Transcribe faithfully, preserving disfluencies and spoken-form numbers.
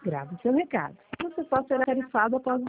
grave seu recado. Você só será tarifado após